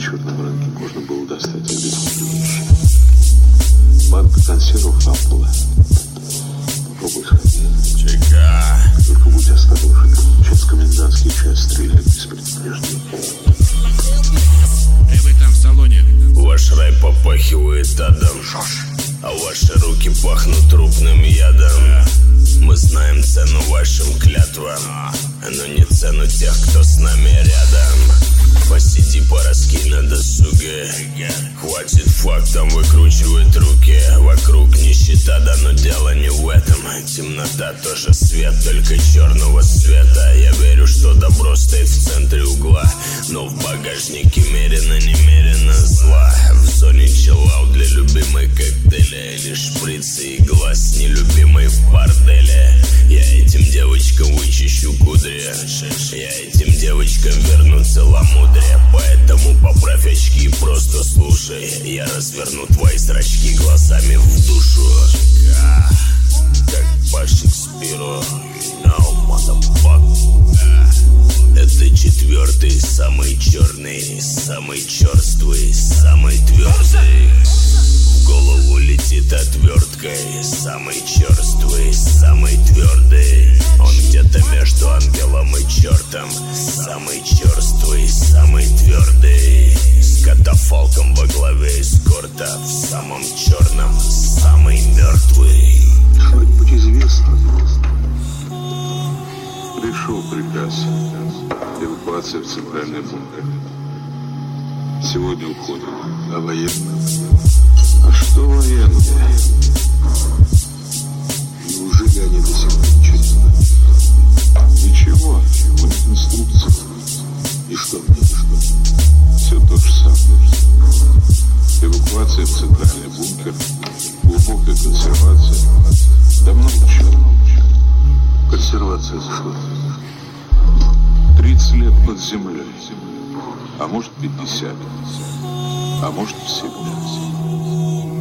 черном рынке можно было достать любые вещи. Банка консервов, ампула. Попробуй сходи. Чека. Только будь осторожен. Сейчас комендантский час, стреляют без предупреждения. Вы там в салоне. Ваш рай попахивает адом, а ваши руки пахнут трупным ядом. Мы знаем цену вашим клятвам, но не цену тех, кто с нами рядом. Посиди, пораскинь на досуге. Хватит фактом выкручивать руки. Вокруг нищета, да но дело не в этом. Темнота тоже свет, только черного цвета. Я верю, что добро стоит в центре угла, но в багажнике мерено-немерено зла. В зоне чиллаут для любимой коктейля, или шприцы и глаз нелюбимой в борделе. Я этим девочкам вычищу кудри, я этим девочкам верну целомудрие. Поэтому поправь очки, просто слушай. Я разверну твои зрачки глазами в душу. Как по Шекспиру. No, motherfucker. Это четвертый, самый черный, самый черствый, самый твердый. В голову летит отверткой. Самый черствый, самый твердый. Он где-то между ангелом и чертом. Самый черствый, самый твердый. С катафалком во главе эскорта. В самом черном, самый мертвый. Что-нибудь известно? Пришел приказ. Эвакуация в центральный бункер. Сегодня уходим. А военные? А что военные? Неужели они до сих пор ничего не знают? Ничего, у них инструкция. И что мне, и что? Все то же самое. Эвакуация в центральный бункер, глубокая консервация. Да много чего. Консервация за что? 30 лет под землей. А может 50. А может всегда.